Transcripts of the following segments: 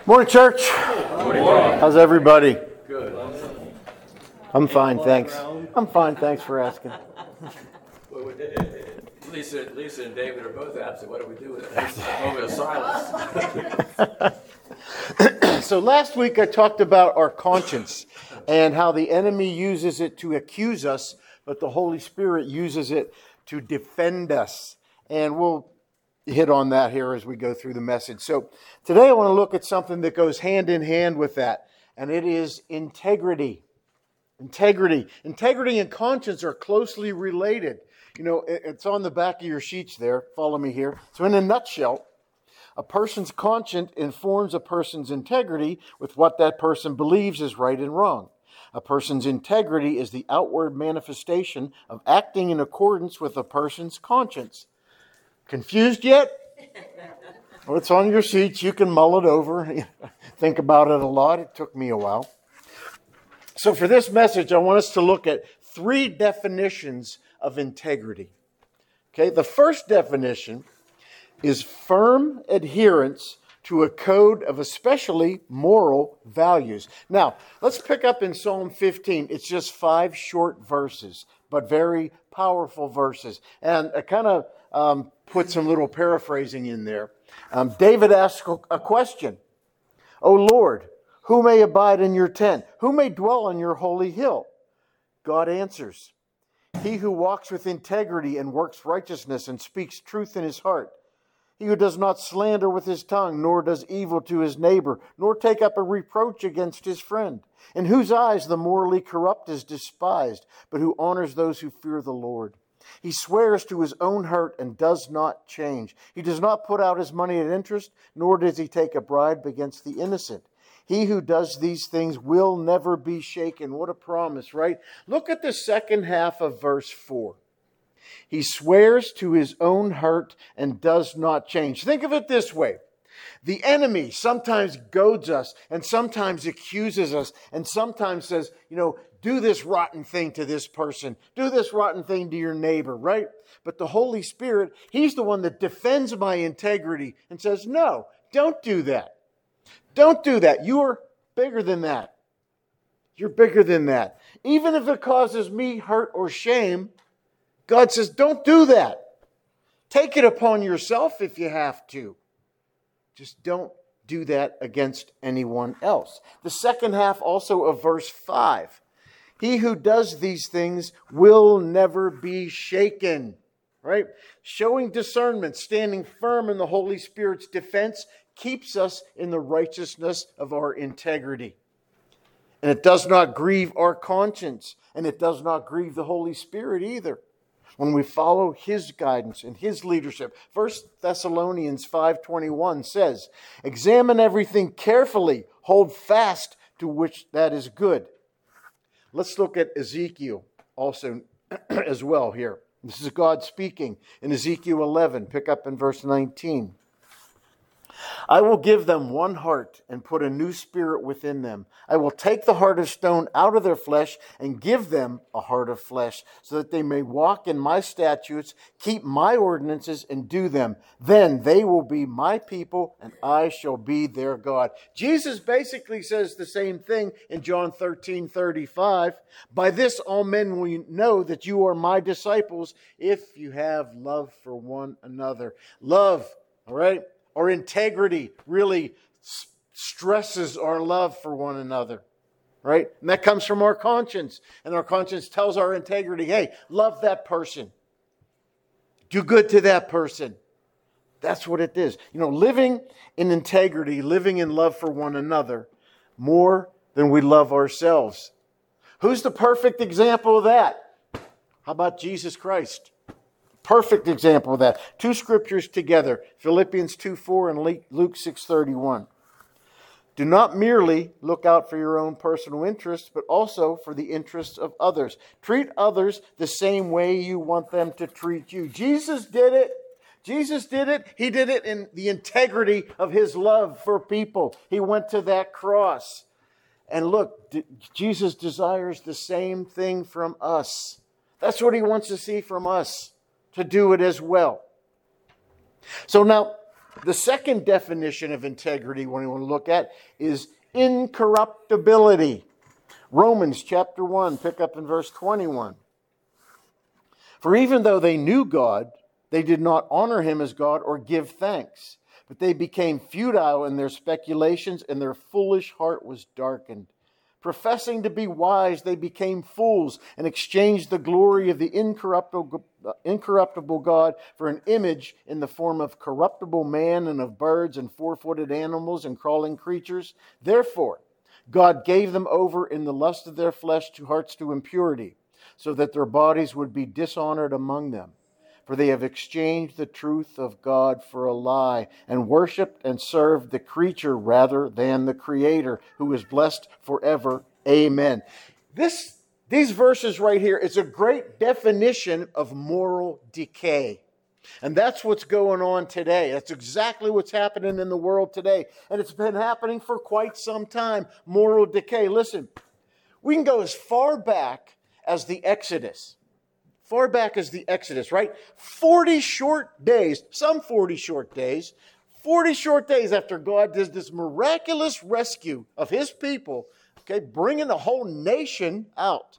Morning, church. Morning. How's everybody? Good. I'm fine, thanks. I'm fine, thanks for asking. Lisa and David are both absent. What do we do with it? Moment of silence. So last week I talked about our conscience and how the enemy uses it to accuse us, but the Holy Spirit uses it to defend us. And we'll hit on that here as we go through the message. So today I want to look at something that goes hand in hand with that, and it is integrity. Integrity and conscience are closely related. You know, it's on the back of your sheets there. Follow me here. So in a nutshell, a person's conscience informs a person's integrity with what that person believes is right and wrong. A person's integrity is the outward manifestation of acting in accordance with a person's conscience. Confused yet? Well, it's on your sheets. You can mull it over. Think about it a lot. It took me a while. So for this message, I want us to look at 3 definitions of integrity. Okay, the first definition is firm adherence to a code of especially moral values. Now, let's pick up in Psalm 15. It's just 5 short verses, but very powerful verses. And I kind of put some little paraphrasing in there. David asks a question. O Lord, who may abide in your tent? Who may dwell on your holy hill? God answers, he who walks with integrity and works righteousness and speaks truth in his heart. He who does not slander with his tongue, nor does evil to his neighbor, nor take up a reproach against his friend, in whose eyes the morally corrupt is despised, but who honors those who fear the Lord. He swears to his own hurt and does not change. He does not put out his money at interest, nor does he take a bribe against the innocent. He who does these things will never be shaken. What a promise, right? Look at the second half of verse 4. He swears to his own hurt and does not change. Think of it this way. The enemy sometimes goads us and sometimes accuses us and sometimes says, do this rotten thing to this person. Do this rotten thing to your neighbor, right? But the Holy Spirit, he's the one that defends my integrity and says, no, don't do that. Don't do that. You're bigger than that. You're bigger than that. Even if it causes me hurt or shame, God says, don't do that. Take it upon yourself if you have to. Just don't do that against anyone else. The second half also of verse 5. He who does these things will never be shaken. Right? Showing discernment, standing firm in the Holy Spirit's defense, keeps us in the righteousness of our integrity. And it does not grieve our conscience, and it does not grieve the Holy Spirit either when we follow his guidance and his leadership. 1 Thessalonians 5:21 says, examine everything carefully, hold fast to which that is good. Let's look at Ezekiel also as well here. This is God speaking in Ezekiel 11. Pick up in verse 19. I will give them one heart and put a new spirit within them. I will take the heart of stone out of their flesh and give them a heart of flesh, so that they may walk in my statutes, keep my ordinances, and do them. Then they will be my people, and I shall be their God. Jesus basically says the same thing in John 13:35. By this all men will know that you are my disciples, if you have love for one another. Love, all right? Our integrity really stresses our love for one another, right? And that comes from our conscience. And our conscience tells our integrity, hey, love that person. Do good to that person. That's what it is. Living in integrity, living in love for one another more than we love ourselves. Who's the perfect example of that? How about Jesus Christ? Perfect example of that. 2 scriptures together, Philippians 2:4 and Luke 6:31. Do not merely look out for your own personal interests, but also for the interests of others. Treat others the same way you want them to treat you. Jesus did it. Jesus did it. He did it in the integrity of his love for people. He went to that cross. And look, Jesus desires the same thing from us. That's what he wants to see from us, to do it as well. So now, The second definition of integrity we want to look at is incorruptibility. Romans chapter 1, pick up in verse 21. For even though they knew God, they did not honor him as God or give thanks, but they became futile in their speculations, and their foolish heart was darkened. Professing to be wise, they became fools and exchanged the glory of the incorruptible God for an image in the form of corruptible man and of birds and four-footed animals and crawling creatures. Therefore, God gave them over in the lust of their flesh to hearts to impurity, so that their bodies would be dishonored among them. For they have exchanged the truth of God for a lie, and worshipped and served the creature rather than the Creator, who is blessed forever. Amen. These verses right here is a great definition of moral decay. And that's what's going on today. That's exactly what's happening in the world today. And it's been happening for quite some time. Moral decay. Listen, we can go as far back as the Exodus. Far back as the Exodus, right? 40 short days, some 40 short days after God does this miraculous rescue of his people, okay, bringing the whole nation out.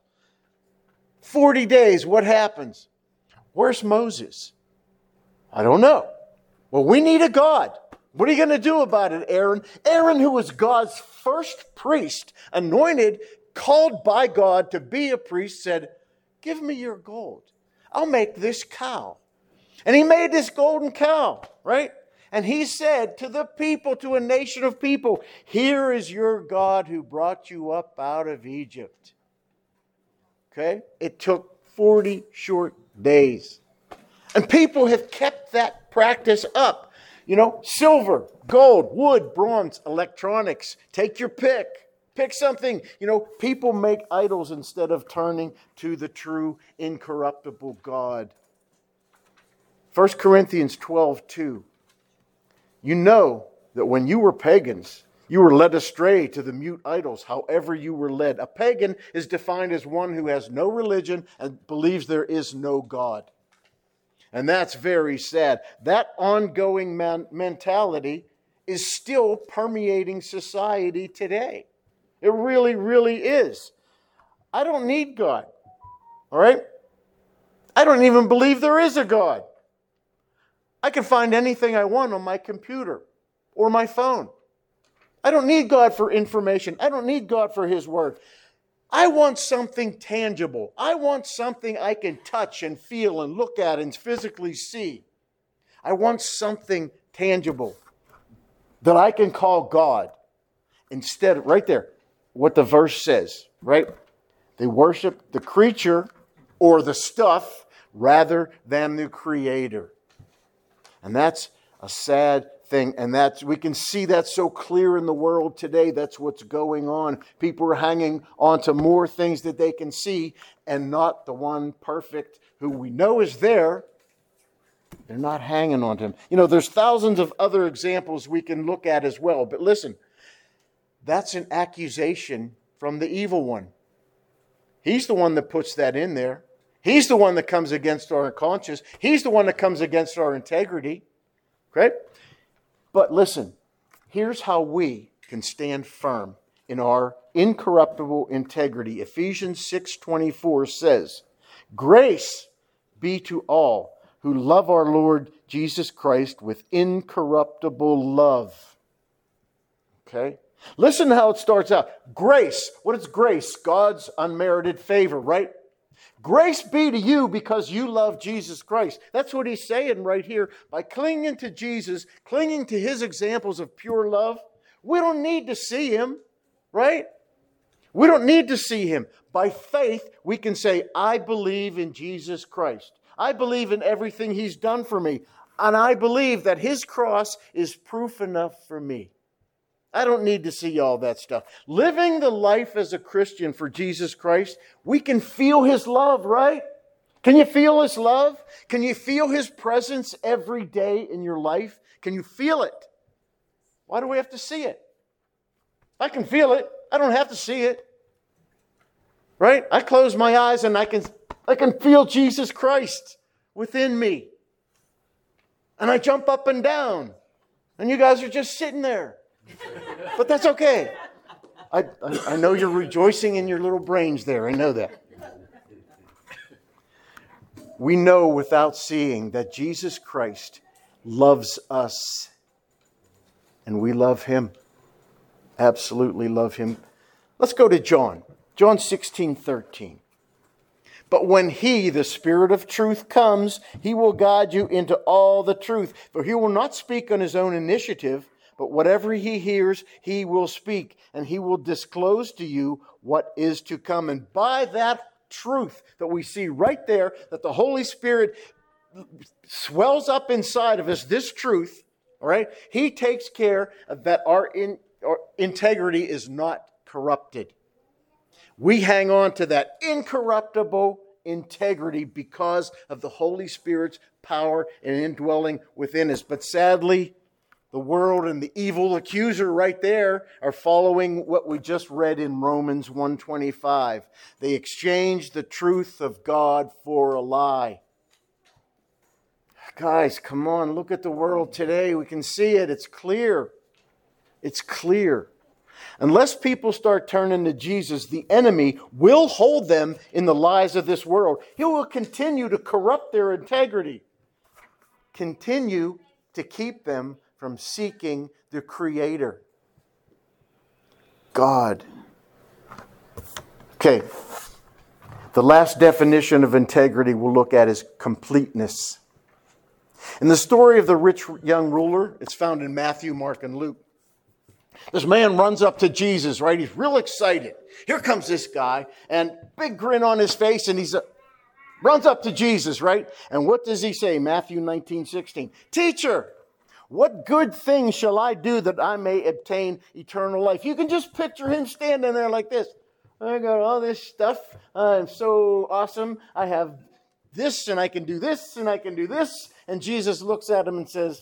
40 days, what happens? Where's Moses? I don't know. Well, we need a God. What are you going to do about it, Aaron? Aaron, who was God's first priest, anointed, called by God to be a priest, said, give me your gold. I'll make this cow. And he made this golden cow, right? And he said to the people, to a nation of people, here is your God who brought you up out of Egypt. Okay? It took 40 short days. And people have kept that practice up. You know, silver, gold, wood, bronze, electronics. Take your pick. Pick something. You know, people make idols instead of turning to the true incorruptible God. 1 Corinthians 12:2. You know that when you were pagans, you were led astray to the mute idols, however you were led. A pagan is defined as one who has no religion and believes there is no God. And that's very sad. That ongoing mentality is still permeating society today. It really, really is. I don't need God. All right? I don't even believe there is a God. I can find anything I want on my computer or my phone. I don't need God for information. I don't need God for His Word. I want something tangible. I want something I can touch and feel and look at and physically see. I want something tangible that I can call God. Instead, right there, what the verse says, right? They worship the creature or the stuff rather than the Creator. And that's a sad thing. And we can see that so clear in the world today. That's what's going on. People are hanging on to more things that they can see and not the one perfect who we know is there. They're not hanging on to Him. You know, there's thousands of other examples we can look at as well. But listen, that's an accusation from the evil one. He's the one that puts that in there. He's the one that comes against our conscience. He's the one that comes against our integrity. Okay? But listen, here's how we can stand firm in our incorruptible integrity. Ephesians 6:24 says, "Grace be to all who love our Lord Jesus Christ with incorruptible love." Okay? Listen to how it starts out. Grace. What is grace? God's unmerited favor, right? Grace be to you because you love Jesus Christ. That's what he's saying right here. By clinging to Jesus, clinging to His examples of pure love, we don't need to see Him, right? We don't need to see Him. By faith, we can say, I believe in Jesus Christ. I believe in everything He's done for me. And I believe that His cross is proof enough for me. I don't need to see all that stuff. Living the life as a Christian for Jesus Christ, we can feel His love, right? Can you feel His love? Can you feel His presence every day in your life? Can you feel it? Why do we have to see it? I can feel it. I don't have to see it. Right? I close my eyes and I can feel Jesus Christ within me. And I jump up and down. And you guys are just sitting there. But that's okay. I know you're rejoicing in your little brains there. I know that. We know without seeing that Jesus Christ loves us. And we love Him. Absolutely love Him. Let's go to John. John 16:13. But when He, the Spirit of truth, comes, He will guide you into all the truth. For He will not speak on His own initiative, but whatever He hears, He will speak. And He will disclose to you what is to come. And by that truth that we see right there, that the Holy Spirit swells up inside of us, this truth, all right, He takes care of that our integrity is not corrupted. We hang on to that incorruptible integrity because of the Holy Spirit's power and indwelling within us. But sadly, the world and the evil accuser right there are following what we just read in Romans 1:25. They exchanged the truth of God for a lie. Guys, come on, look at the world today. We can see it. It's clear. It's clear. Unless people start turning to Jesus, the enemy will hold them in the lies of this world. He will continue to corrupt their integrity. Continue to keep them from seeking the Creator, God. Okay. The last definition of integrity we'll look at is completeness. In the story of the rich young ruler, it's found in Matthew, Mark, and Luke. This man runs up to Jesus, right? He's real excited. Here comes this guy, and big grin on his face, and runs up to Jesus, right? And what does he say? Matthew 19:16. Teacher, what good thing shall I do that I may obtain eternal life? You can just picture him standing there like this. I got all this stuff. I'm so awesome. I have this, and I can do this, and I can do this. And Jesus looks at him and says,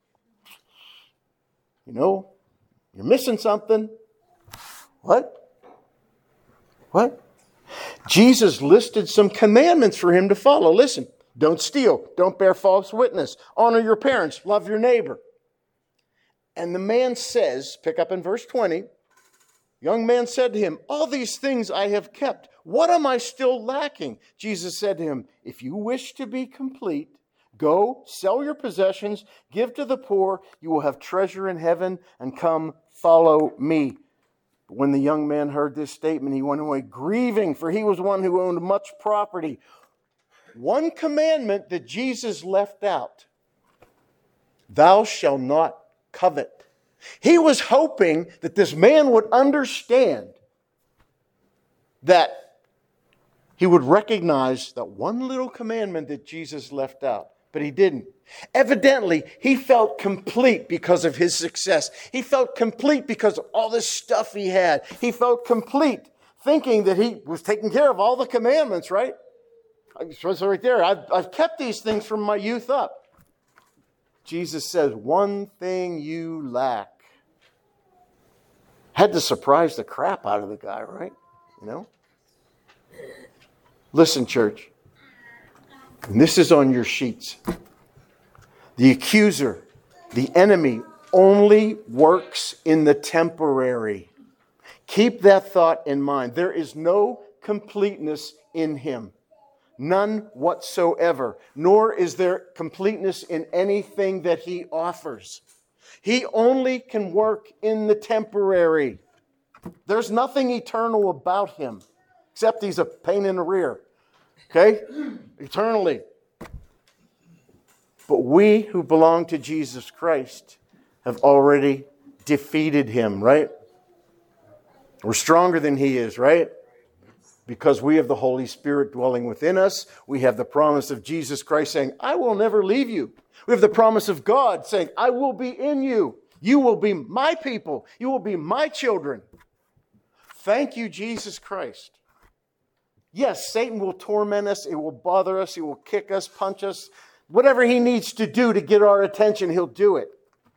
you know, you're missing something. What? What? Jesus listed some commandments for him to follow. Listen, don't steal. Don't bear false witness. Honor your parents. Love your neighbor. And the man says, pick up in verse 20, young man said to him, all these things I have kept. What am I still lacking? Jesus said to him, if you wish to be complete, go, sell your possessions, give to the poor, you will have treasure in heaven, and come follow me. But when the young man heard this statement, he went away grieving, for he was one who owned much property. One commandment that Jesus left out, thou shalt not covet. He was hoping that this man would understand that he would recognize that one little commandment that Jesus left out. But he didn't. Evidently, he felt complete because of his success. He felt complete because of all this stuff he had. He felt complete thinking that he was taking care of all the commandments, right? So right there, I've kept these things from my youth up. Jesus says, one thing you lack. Had to surprise the crap out of the guy, right? You know? Listen, church. And this is on your sheets. The accuser, the enemy, only works in the temporary. Keep that thought in mind. There is no completeness in him. None whatsoever. Nor is there completeness in anything that he offers. He only can work in the temporary. There's nothing eternal about him, except he's a pain in the rear. Okay? Eternally. But we who belong to Jesus Christ have already defeated him, right? We're stronger than he is, right? Because we have the Holy Spirit dwelling within us. We have the promise of Jesus Christ saying, I will never leave you. We have the promise of God saying, I will be in you. You will be my people. You will be my children. Thank you, Jesus Christ. Yes, Satan will torment us. It will bother us. He will kick us, punch us. Whatever he needs to do to get our attention, he'll do it.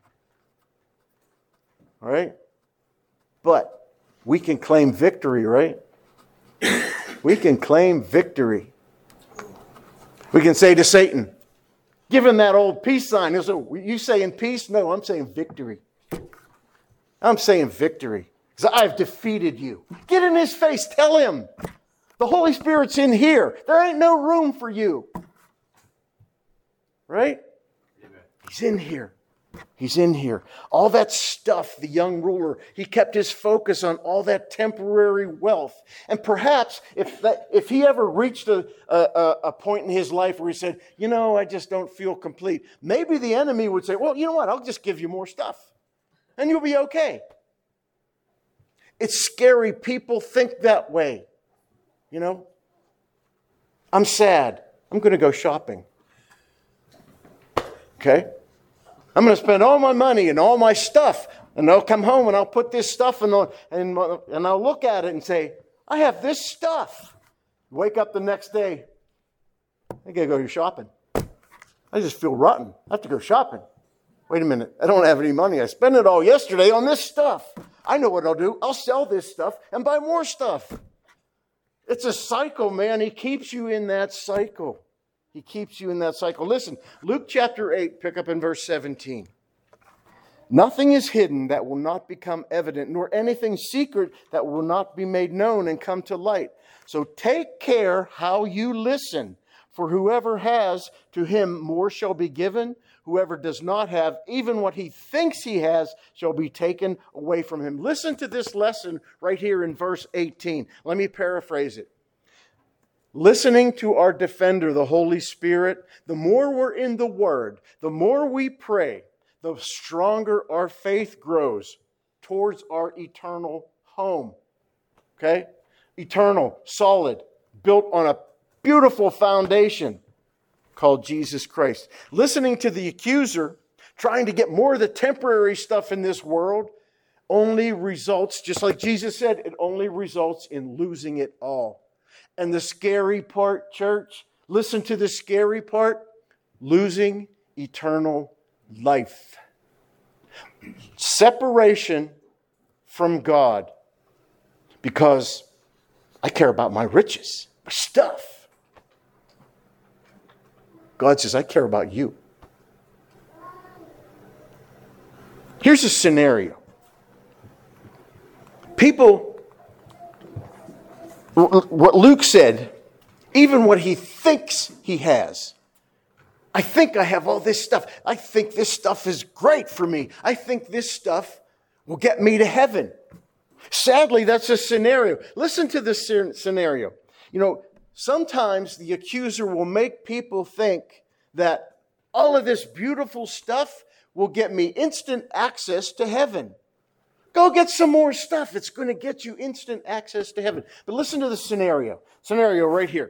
All right? But we can claim victory, right? We can claim victory. We can say to Satan, Giving that old peace sign. He'll say, you saying peace? No, I'm saying victory. I'm saying victory. Because I've defeated you. Get in his face. Tell him. The Holy Spirit's in here. There ain't no room for you. Right? Amen. He's in here. He's in here. All that stuff, the young ruler, he kept his focus on all that temporary wealth. And perhaps if he ever reached a point in his life where he said, I just don't feel complete, maybe the enemy would say, well, you know what? I'll just give you more stuff. And you'll be okay. It's scary. People think that way. I'm sad. I'm going to go shopping. Okay? I'm going to spend all my money and all my stuff. And I'll come home and I'll put this stuff and I'll look at it and say, I have this stuff. Wake up the next day. I got to go shopping. I just feel rotten. I have to go shopping. Wait a minute. I don't have any money. I spent it all yesterday on this stuff. I know what I'll do. I'll sell this stuff and buy more stuff. It's a cycle, man. He keeps you in that cycle. He keeps you in that cycle. Listen, Luke chapter 8, pick up in verse 17. Nothing is hidden that will not become evident, nor anything secret that will not be made known and come to light. So take care how you listen. For whoever has, to him more shall be given. Whoever does not have, even what he thinks he has, shall be taken away from him. Listen to this lesson right here in verse 18. Let me paraphrase it. Listening to our defender, the Holy Spirit, the more we're in the Word, the more we pray, the stronger our faith grows towards our eternal home. Okay? Eternal, solid, built on a beautiful foundation called Jesus Christ. Listening to the accuser, trying to get more of the temporary stuff in this world, only results, just like Jesus said, it only results in losing it all. And the scary part, church, listen to the scary part, losing eternal life. Separation from God because I care about my riches, my stuff. God says, I care about you. Here's a scenario. People, what Luke said, even what he thinks he has. I think I have all this stuff. I think this stuff is great for me. I think this stuff will get me to heaven. Sadly, that's a scenario. Listen to this scenario. Sometimes the accuser will make people think that all of this beautiful stuff will get me instant access to heaven. Go get some more stuff. It's going to get you instant access to heaven. But listen to the scenario. Scenario right here.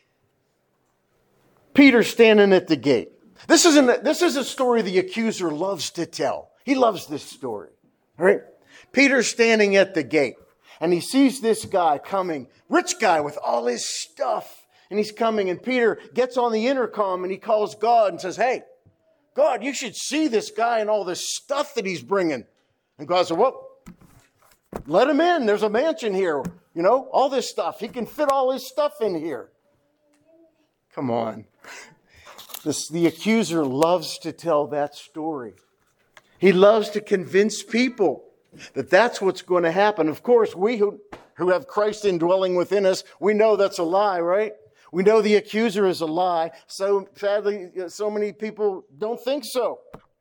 Peter standing at the gate. This is a story the accuser loves to tell. He loves this story. Right? Peter's standing at the gate. And he sees this guy coming, rich guy with all his stuff. And he's coming, and Peter gets on the intercom and he calls God and says, hey, God, you should see this guy and all this stuff that he's bringing. And God said, well, let him in. There's a mansion here. All this stuff. He can fit all his stuff in here. Come on. The accuser loves to tell that story. He loves to convince people that that's what's going to happen. Of course, we who have Christ indwelling within us, we know that's a lie, right? We know the accuser is a lie. So sadly, so many people don't think so.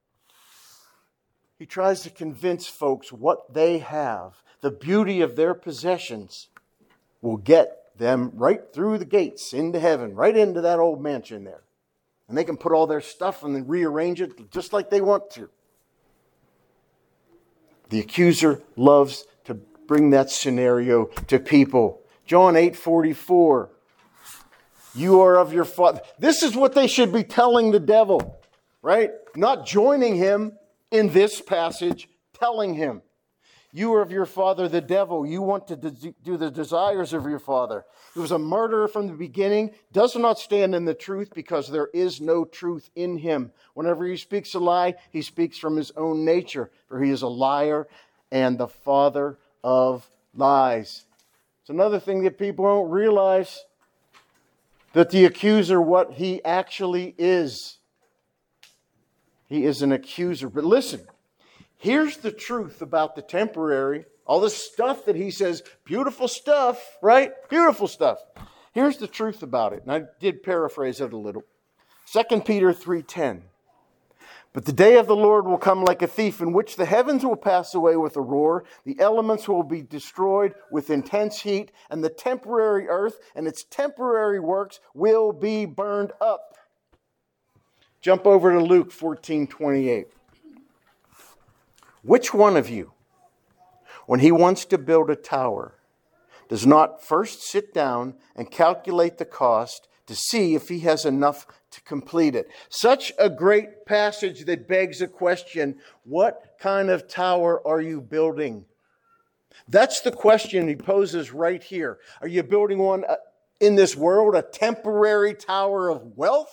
He tries to convince folks what they have, the beauty of their possessions, will get them right through the gates into heaven, right into that old mansion there. And they can put all their stuff and then rearrange it just like they want to. The accuser loves to bring that scenario to people. John 8:44. You are of your father. This is what they should be telling the devil, right? Not joining him in this passage, telling him. You are of your father, the devil. You want to do the desires of your father. He was a murderer from the beginning, does not stand in the truth because there is no truth in him. Whenever he speaks a lie, he speaks from his own nature, for he is a liar and the father of lies. It's another thing that people don't realize, that the accuser, what he actually is. He is an accuser. But listen, here's the truth about the temporary. All this stuff that he says, beautiful stuff, right? Beautiful stuff. Here's the truth about it. And I did paraphrase it a little. 2 Peter 3:10. But the day of the Lord will come like a thief, in which the heavens will pass away with a roar, the elements will be destroyed with intense heat, and the temporary earth and its temporary works will be burned up. Jump over to Luke 14:28. Which one of you, when he wants to build a tower, does not first sit down and calculate the cost to see if he has enough to complete it? Such a great passage that begs a question: what kind of tower are you building? That's the question he poses right here. Are you building one in this world, a temporary tower of wealth?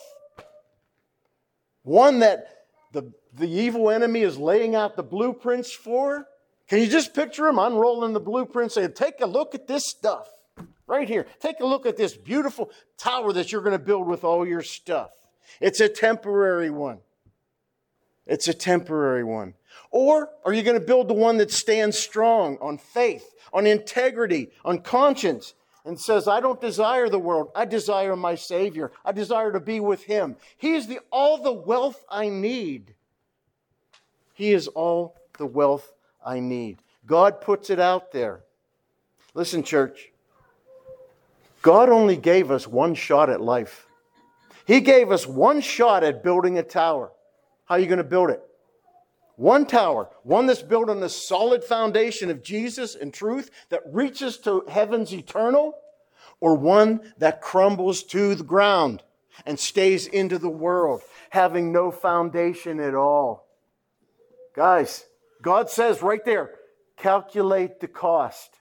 One that the evil enemy is laying out the blueprints for? Can you just picture him unrolling the blueprints saying, take a look at this stuff right here. Take a look at this beautiful tower that you're going to build with all your stuff. It's a temporary one. It's a temporary one. Or are you going to build the one that stands strong on faith, on integrity, on conscience, and says, I don't desire the world. I desire my Savior. I desire to be with Him. He is all the wealth I need. He is all the wealth I need. God puts it out there. Listen, church. God only gave us one shot at life. He gave us one shot at building a tower. How are you going to build it? One tower. One that's built on the solid foundation of Jesus and truth that reaches to heaven's eternal, or one that crumbles to the ground and stays into the world, having no foundation at all. Guys, God says right there, calculate the cost.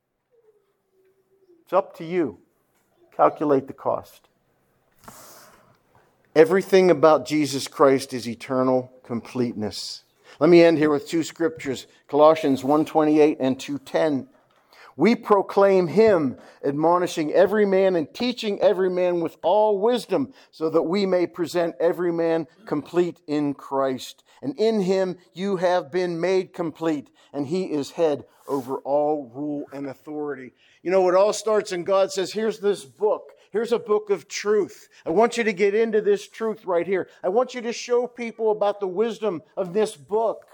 It's up to you. Calculate the cost. Everything about Jesus Christ is eternal completeness. Let me end here with two scriptures, Colossians 1:28 and 2:10. We proclaim Him, admonishing every man and teaching every man with all wisdom, so that we may present every man complete in Christ. And in Him you have been made complete, and He is head over all rule and authority. You know, it all starts and God says, here's this book. Here's a book of truth. I want you to get into this truth right here. I want you to show people about the wisdom of this book.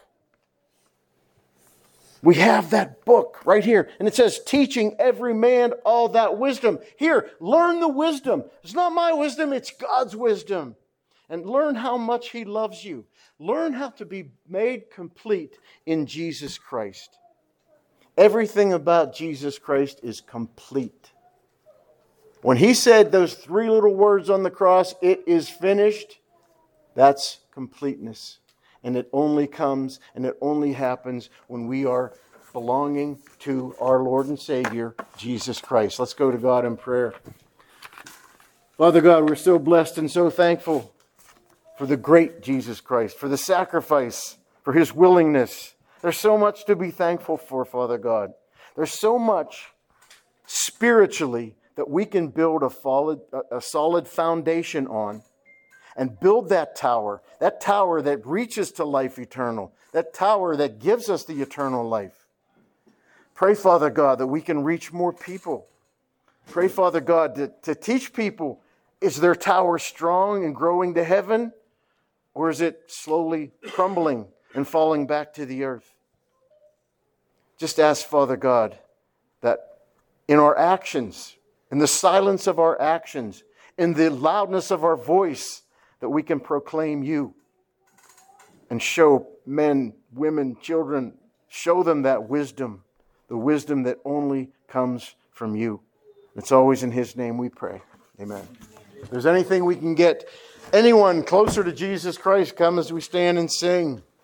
We have that book right here. And it says, teaching every man all that wisdom. Here, learn the wisdom. It's not my wisdom, it's God's wisdom. And learn how much He loves you. Learn how to be made complete in Jesus Christ. Everything about Jesus Christ is complete. When He said those three little words on the cross, it is finished, that's completeness. And it only comes and it only happens when we are belonging to our Lord and Savior, Jesus Christ. Let's go to God in prayer. Father God, we're so blessed and so thankful for the great Jesus Christ, for the sacrifice, for His willingness. There's so much to be thankful for, Father God. There's so much spiritually that we can build a solid foundation on and build that tower that reaches to life eternal, that tower that gives us the eternal life. Pray, Father God, that we can reach more people. Pray, Father God, to teach people, is their tower strong and growing to heaven, or is it slowly crumbling and falling back to the earth? Just ask, Father God, that in our actions, in the silence of our actions, in the loudness of our voice, that we can proclaim You and show men, women, children, show them that wisdom, the wisdom that only comes from You. It's always in His name we pray. Amen. If there's anything we can get anyone closer to Jesus Christ, come as we stand and sing.